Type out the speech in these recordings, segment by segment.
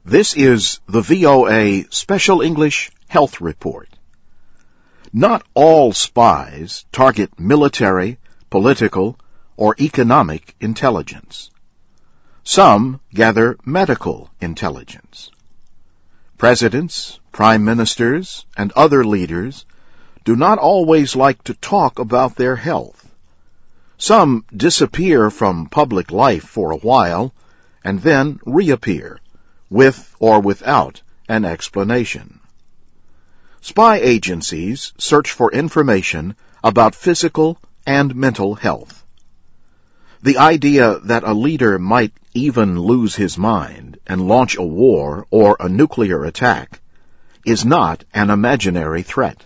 This is the VOA Special English Health Report. Not all spies target military, political, or economic intelligence. Some gather medical intelligence. Presidents, prime ministers, and other leaders do not always like to talk about their health. Some disappear from public life for a while and then reappear, with or without an explanation. Spy agencies search for information about physical and mental health. The idea that a leader might even lose his mind and launch a war or a nuclear attack is not an imaginary threat.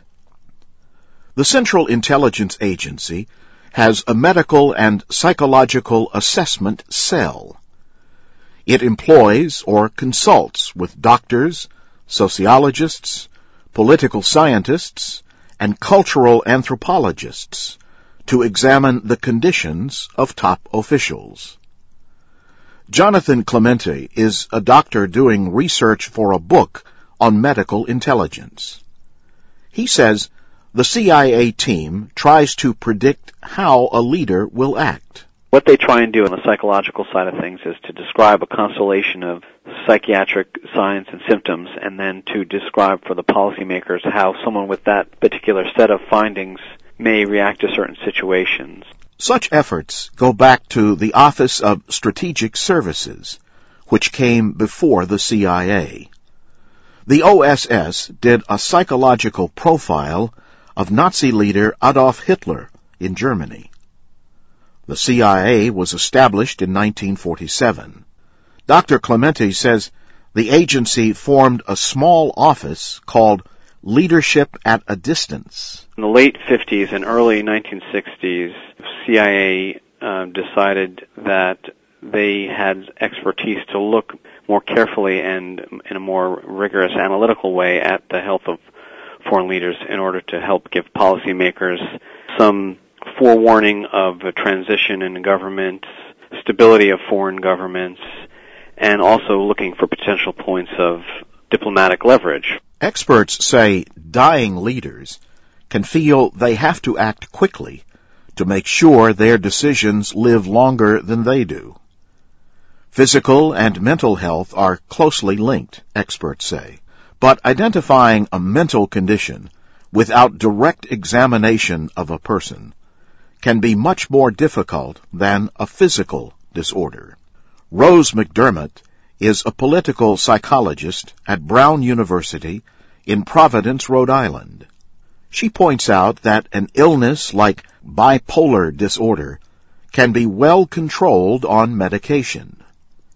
The Central Intelligence Agency has a medical and psychological assessment cell. It employs or consults with doctors, sociologists, political scientists, and cultural anthropologists to examine the conditions of top officials. Jonathan Clemente is a doctor doing research for a book on medical intelligence. He says the CIA team tries to predict how a leader will act. What they try and do on the psychological side of things is to describe a constellation of psychiatric signs and symptoms, and then to describe for the policymakers how someone with that particular set of findings may react to certain situations. Such efforts go back to the Office of Strategic Services, which came before the CIA. The OSS did a psychological profile of Nazi leader Adolf Hitler in Germany. The CIA was established in 1947. Dr. Clemente says the agency formed a small office called Leadership at a Distance. In the late 50s and early 1960s, CIA decided that they had expertise to look more carefully and in a more rigorous analytical way at the health of foreign leaders in order to help give policymakers some forewarning of a transition in government, stability of foreign governments, and also looking for potential points of diplomatic leverage. Experts say dying leaders can feel they have to act quickly to make sure their decisions live longer than they do. Physical and mental health are closely linked, experts say, but identifying a mental condition without direct examination of a person can be much more difficult than a physical disorder. Rose McDermott is a political psychologist at Brown University in Providence, Rhode Island. She points out that an illness like bipolar disorder can be well controlled on medication.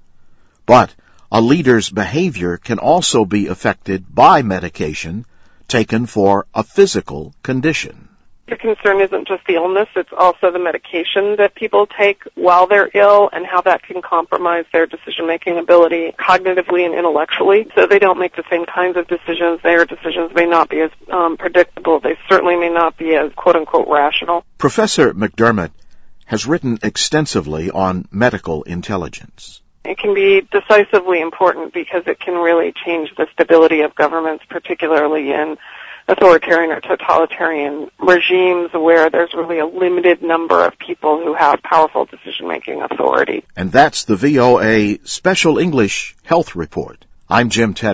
But a leader's behavior can also be affected by medication taken for a physical condition. The concern isn't just the illness, it's also the medication that people take while they're ill and how that can compromise their decision-making ability cognitively and intellectually. So they don't make the same kinds of decisions. Their decisions may not be as predictable. They certainly may not be as quote-unquote rational. Professor McDermott has written extensively on medical intelligence. It can be decisively important because it can really change the stability of governments, particularly in authoritarian or totalitarian regimes where there's really a limited number of people who have powerful decision-making authority. And that's the VOA Special English Health Report. I'm Jim Tedder.